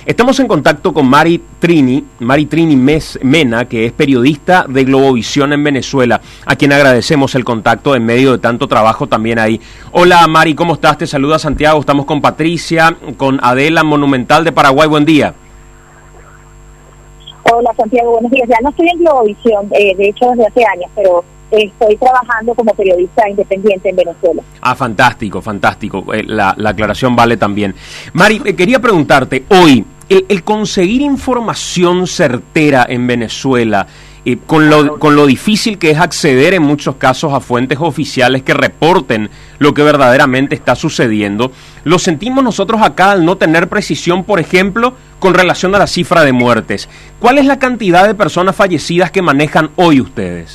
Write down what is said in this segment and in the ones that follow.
Estamos en contacto con Mari Trini Mena, que es periodista de Globovisión en Venezuela, a quien agradecemos el contacto en medio de tanto trabajo también ahí. Hola Mari, ¿cómo estás? Te saluda Santiago, estamos con Patricia, con Adela Monumental de Paraguay, buen día. Hola Santiago, buenos días. Ya no estoy en Globovisión, de hecho desde hace años, pero estoy trabajando como periodista independiente en Venezuela. Ah, fantástico. La aclaración vale también. Mari, quería preguntarte, hoy, el conseguir información certera en Venezuela, con lo difícil que es acceder en muchos casos a fuentes oficiales que reporten lo que verdaderamente está sucediendo, lo sentimos nosotros acá al no tener precisión, por ejemplo, con relación a la cifra de muertes. ¿Cuál es la cantidad de personas fallecidas que manejan hoy ustedes?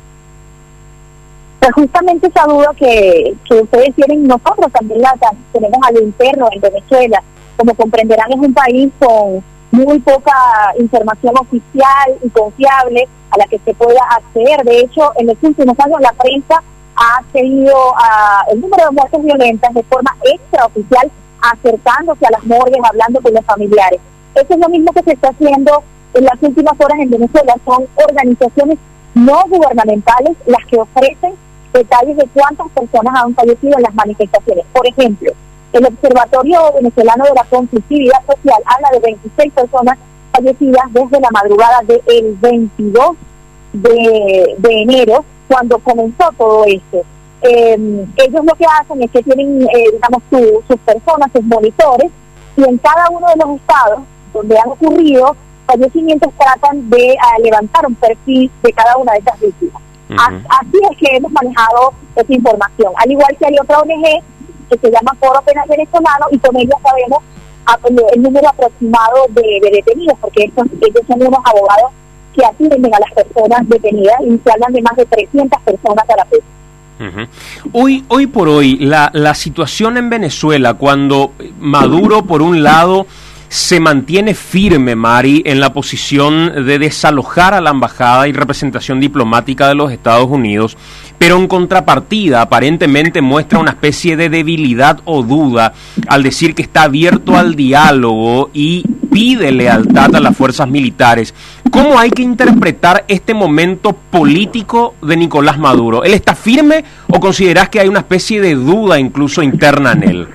Pues justamente esa duda que ustedes tienen, nosotros también la tenemos al interno en Venezuela. Como comprenderán, es un país con muy poca información oficial y confiable a la que se pueda acceder. De hecho, en los últimos años la prensa ha seguido el número de muertes violentas de forma extraoficial, acercándose a las morgues, hablando con los familiares. Eso es lo mismo que se está haciendo en las últimas horas en Venezuela. Son organizaciones no gubernamentales las que ofrecen detalles de cuántas personas han fallecido en las manifestaciones. Por ejemplo, el Observatorio Venezolano de la Conflictividad Social habla de 26 personas fallecidas desde la madrugada del 22 de enero, cuando comenzó todo esto. Ellos lo que hacen es que tienen, sus personas, sus monitores, y en cada uno de los estados donde han ocurrido fallecimientos tratan de levantar un perfil de cada una de estas víctimas. Así es que hemos manejado esa información. Al igual que hay otra ONG que se llama Foro Penal Venezolano, y con ella sabemos el número aproximado de detenidos, porque ellos son unos abogados que atienden a las personas detenidas y se hablan de más de 300 personas a la vez. Hoy por hoy, la situación en Venezuela, cuando Maduro, por un lado, se mantiene firme, Mari, en la posición de desalojar a la embajada y representación diplomática de los Estados Unidos, pero en contrapartida aparentemente muestra una especie de debilidad o duda al decir que está abierto al diálogo y pide lealtad a las fuerzas militares. ¿Cómo hay que interpretar este momento político de Nicolás Maduro? ¿Él está firme o considerás que hay una especie de duda incluso interna en él?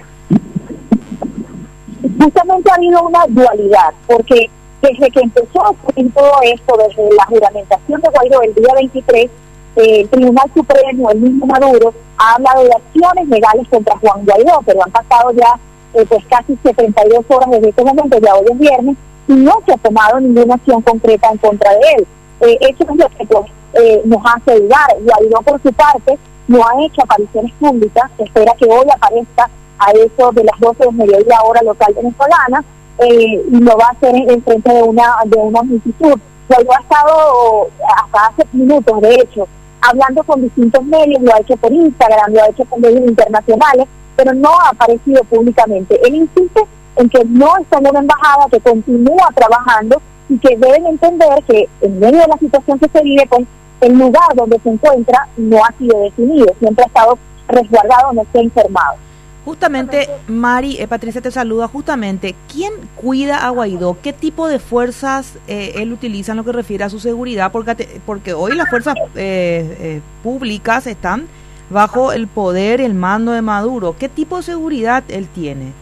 Justamente ha habido una dualidad, porque desde que empezó a ocurrir todo esto, desde la juramentación de Guaidó el día 23, el Tribunal Supremo, el mismo Maduro, ha hablado de acciones legales contra Juan Guaidó, pero han pasado ya casi 72 horas desde este momento, ya hoy es viernes, y no se ha tomado ninguna acción concreta en contra de él. Eso es lo que nos hace dudar. Guaidó, por su parte, no ha hecho apariciones públicas, se espera que hoy aparezca a eso de las 12 del mediodía hora local venezolana, y lo va a hacer en frente de una multitud. Guaidó ha estado hasta hace minutos, de hecho, hablando con distintos medios, lo ha hecho por Instagram, lo ha hecho con medios internacionales, pero no ha aparecido públicamente. Él insiste en que no está en una embajada, que continúa trabajando y que deben entender que en medio de la situación que se vive, pues el lugar donde se encuentra no ha sido definido, siempre ha estado resguardado, no está informado. Justamente, Mari, Patricia te saluda. Justamente, ¿quién cuida a Guaidó? ¿Qué tipo de fuerzas él utiliza en lo que refiere a su seguridad? Porque hoy las fuerzas públicas están bajo el poder, el mando de Maduro. ¿Qué tipo de seguridad él tiene?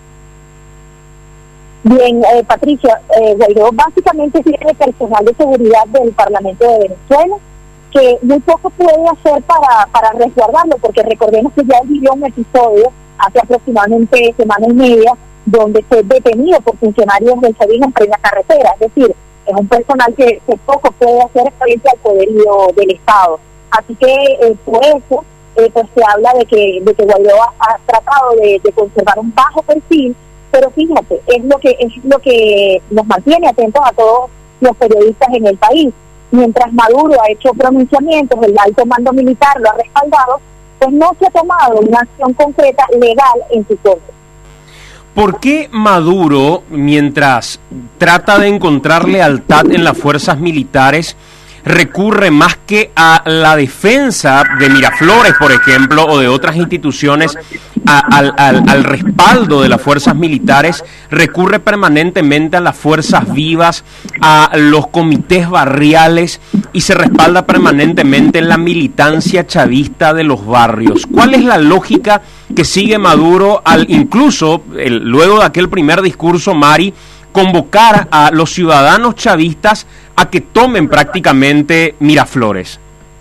Bien, Patricia, Guaidó básicamente tiene personal de seguridad del Parlamento de Venezuela, que muy poco puede hacer para resguardarlo, porque recordemos que ya vivió un episodio hace aproximadamente semana y media, donde fue detenido por funcionarios del SEBIN en plena carretera. Es decir, es un personal que poco puede hacer frente al poderío del Estado. Así que por eso pues se habla de que Guaidó ha tratado de conservar un bajo perfil, pero fíjate, es lo que nos mantiene atentos a todos los periodistas en el país. Mientras Maduro ha hecho pronunciamientos, el alto mando militar lo ha respaldado, pues no se ha tomado una acción concreta legal en su contra. ¿Por qué Maduro, mientras trata de encontrar lealtad en las fuerzas militares, recurre más que a la defensa de Miraflores, por ejemplo, o de otras instituciones al respaldo de las fuerzas militares, recurre permanentemente a las fuerzas vivas, a los comités barriales y se respalda permanentemente en la militancia chavista de los barrios. ¿Cuál es la lógica que sigue Maduro al incluso, luego de aquel primer discurso, Mari, convocar a los ciudadanos chavistas a que tomen prácticamente Miraflores?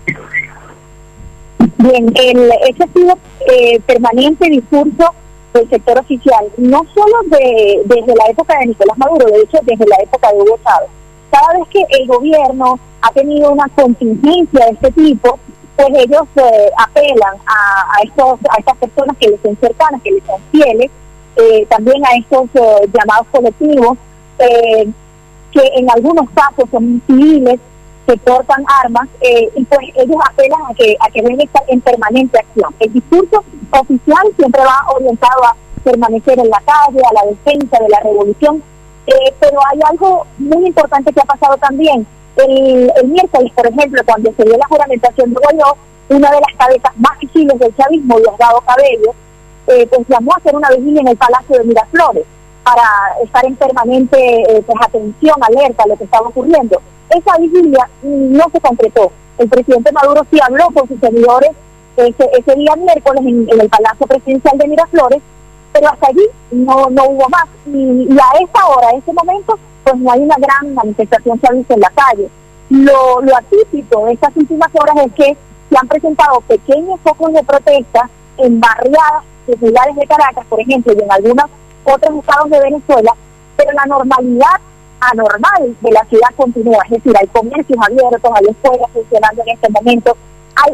Bien, ese ha sido permanente discurso del sector oficial, no solo desde la época de Nicolás Maduro, de hecho desde la época de Hugo Chávez. Cada vez que el gobierno ha tenido una contingencia de este tipo, pues ellos apelan a estas personas que les son cercanas, que les son fieles, también a estos llamados colectivos, que en algunos casos son civiles, que portan armas, y pues ellos apelan a que deben estar en permanente acción. El discurso oficial siempre va orientado a permanecer en la calle, a la defensa de la revolución, pero hay algo muy importante que ha pasado también. El miércoles, por ejemplo, cuando se dio la juramentación de Guaidó, una de las cabezas más visibles del chavismo, Diosdado Cabello, pues llamó a hacer una vigilia en el Palacio de Miraflores para estar en permanente pues atención, alerta a lo que estaba ocurriendo. Esa vigilia no se concretó. El presidente Maduro sí habló con sus seguidores ese día miércoles en el Palacio Presidencial de Miraflores, pero hasta allí no hubo más. Y a esta hora, a este momento, pues no hay una gran manifestación chavista en la calle. Lo atípico de estas últimas horas es que se han presentado pequeños focos de protesta en barriadas populares de Caracas, por ejemplo, y en algunos otros estados de Venezuela, pero la normalidad anormal de la ciudad continúa, es decir, hay comercios abiertos, hay escuelas funcionando en este momento, hay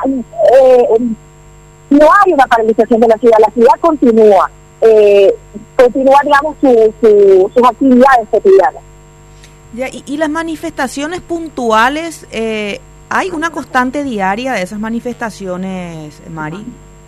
no hay una paralización de la ciudad continúa, digamos, sus actividades cotidianas. Ya, y las manifestaciones puntuales, ¿hay una constante diaria de esas manifestaciones, Mari?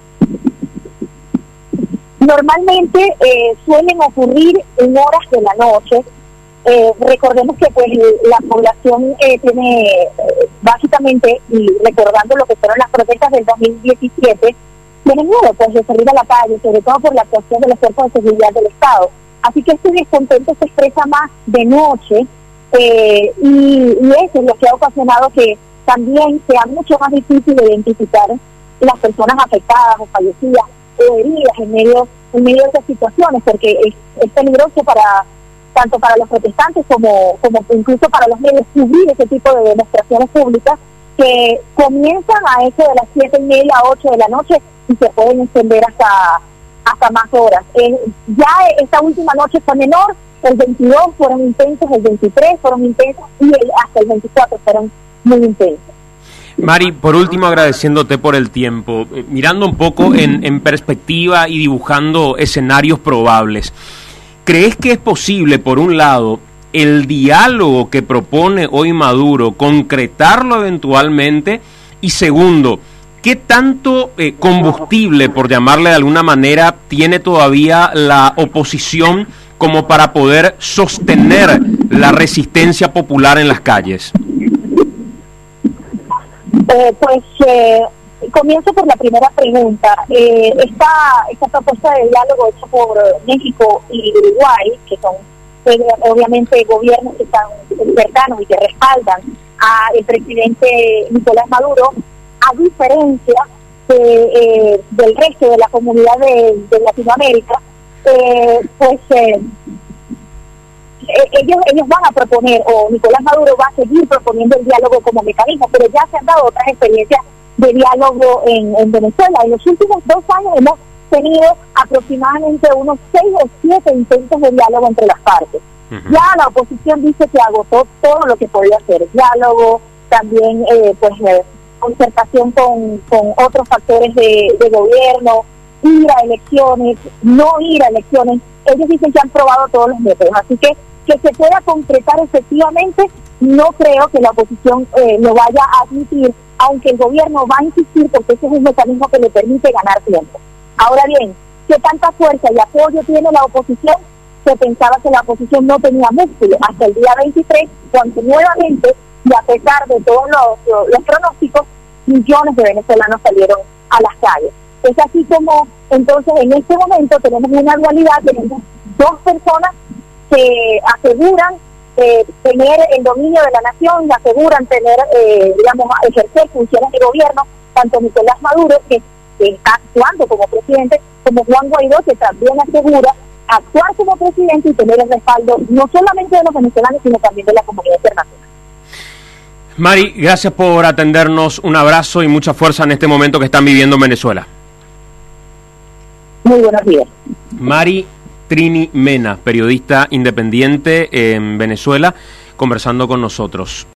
Normalmente suelen ocurrir en horas de la noche. Recordemos que pues la población tiene básicamente, y recordando lo que fueron las protestas del 2017, tiene miedo pues de salir a la calle, sobre todo por la actuación de las fuerzas de seguridad del Estado. Así que este descontento se expresa más de noche, y eso es lo que ha ocasionado que también sea mucho más difícil identificar las personas afectadas o fallecidas o heridas en medio de estas situaciones, porque es peligroso tanto para los protestantes como incluso para los medios cubrir ese tipo de demostraciones públicas que comienzan a eso de las 7:30, 8 de la noche y se pueden extender hasta más horas. Ya esta última noche fue menor, el 22 fueron intensos, el 23 fueron intensos y hasta el 24 fueron muy intensos. Mari, por último, agradeciéndote por el tiempo, mirando un poco en perspectiva y dibujando escenarios probables, ¿crees que es posible, por un lado, el diálogo que propone hoy Maduro, concretarlo eventualmente? Y segundo, ¿qué tanto combustible, por llamarle de alguna manera, tiene todavía la oposición como para poder sostener la resistencia popular en las calles? Comienzo por la primera pregunta. Esta propuesta de diálogo hecha por México y Uruguay, que son obviamente gobiernos que están cercanos y que respaldan al presidente Nicolás Maduro, a diferencia del resto de la comunidad de Latinoamérica, ellos van a proponer, o Nicolás Maduro va a seguir proponiendo el diálogo como mecanismo, pero ya se han dado otras experiencias de diálogo en Venezuela. En los últimos 2 años hemos tenido aproximadamente unos 6 o 7 intentos de diálogo entre las partes. Uh-huh. Ya la oposición dice que agotó todo lo que podía hacer, diálogo, también concertación con otros factores de gobierno, ir a elecciones, no ir a elecciones. Ellos dicen que han probado todos los métodos, así que se pueda concretar efectivamente, no creo que la oposición lo vaya a admitir, aunque el gobierno va a insistir porque ese es un mecanismo que le permite ganar tiempo. Ahora bien, ¿qué tanta fuerza y apoyo tiene la oposición? Se pensaba que la oposición no tenía músculo hasta el día 23, cuando nuevamente, y a pesar de todos los pronósticos, millones de venezolanos salieron a las calles. Es así como, entonces, en este momento tenemos una dualidad, tenemos dos personas que aseguran tener el dominio de la nación, aseguran tener, ejercer funciones de gobierno, tanto Nicolás Maduro, que está actuando como presidente, como Juan Guaidó, que también asegura actuar como presidente y tener el respaldo no solamente de los venezolanos, sino también de la comunidad internacional. Mari, gracias por atendernos, un abrazo y mucha fuerza en este momento que están viviendo en Venezuela. Muy buenos días. Mari Trini Mena, periodista independiente en Venezuela, conversando con nosotros.